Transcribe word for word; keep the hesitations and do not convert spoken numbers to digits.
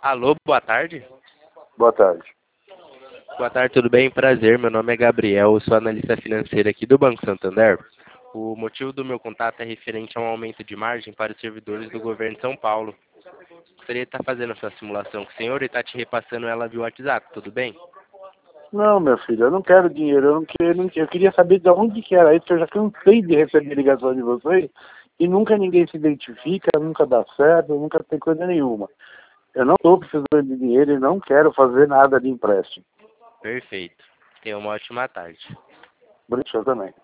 Alô, boa tarde. Boa tarde. Boa tarde, tudo bem? Prazer, meu nome é Gabriel, eu sou analista financeiro aqui do Banco Santander. O motivo do meu contato é referente a um aumento de margem para os servidores do governo de São Paulo. Gostaria de estar fazendo essa simulação com o senhor e estar te repassando ela via WhatsApp, tudo bem? Não, meu filho, eu não quero dinheiro, eu não quero, não quero. Eu queria saber de onde que era isso, que eu já cansei de receber ligação de vocês e nunca ninguém se identifica, nunca dá certo, nunca tem coisa nenhuma. Eu não estou precisando de dinheiro e não quero fazer nada de empréstimo. Perfeito. Tenha uma ótima tarde. Obrigado também.